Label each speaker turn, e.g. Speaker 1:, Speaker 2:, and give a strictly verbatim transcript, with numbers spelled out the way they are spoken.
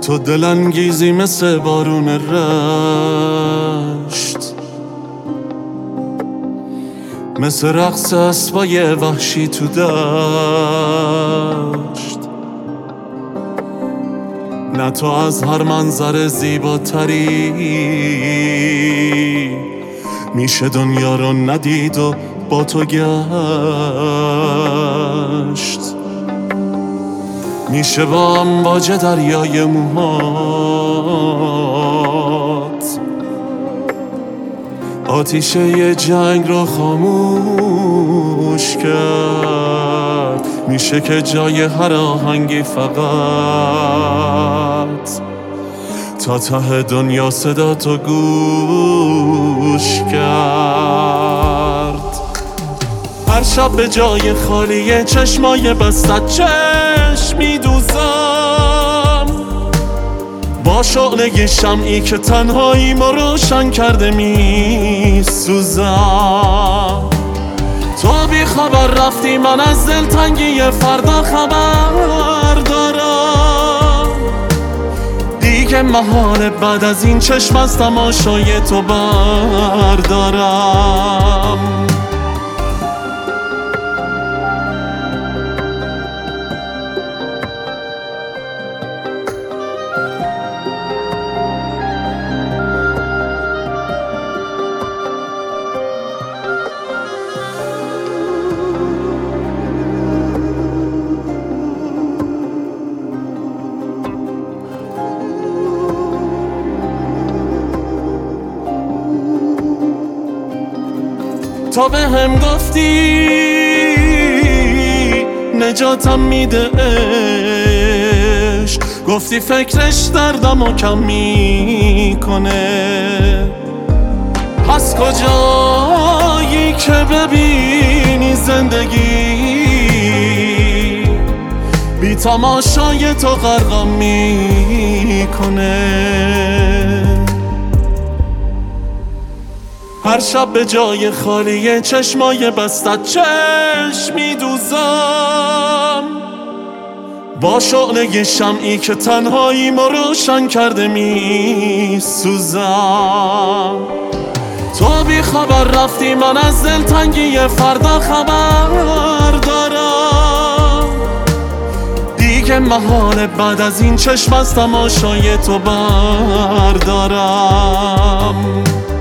Speaker 1: تو دلانگیزی مثل بارون رشت، مثل رقص اسبای وحشی تو دشت. نه تو از هر منظر زیباتری میشه دنیا رو ندید و با تو گشت. میشه با امواج دریای موهات آتیشه یه جنگ رو خاموش کرد. میشه که جای هر آهنگی فقط تا ته دنیا صدا تو گوش کرد. هر شب به جای خالی چشمای بستت چشم میدوزم، با شعله شمعی که تنهایی ما روشن کرده میسوزم. تو بی خبر رفتی، من از دلتنگی فردا خبر دارم. دیگه محاله بعد از این چشم از تماشای تو بردارم. تا به هم گفتی نجاتم میده عشق، گفتی فکرش دردمو کم میکنه. پس کجایی که ببینی زندگی بی تماشای تو غرقم میکنه. هر شب به جای خالی چشمای بستت چشم میدوزم، با شعله شمعی که تنهایی ما روشن کرده میسوزم. تو بی خبر رفتی، من از دلتنگی فردا خبر دارم. دیگه محاله بعد از این چشم از تماشای تو بردارم.